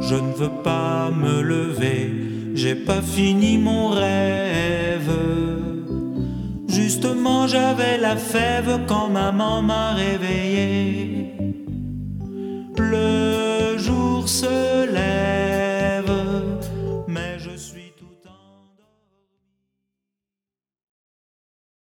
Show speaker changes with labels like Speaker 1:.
Speaker 1: je ne veux pas me lever, j'ai pas fini mon rêve. Justement j'avais la fève quand maman m'a réveillé.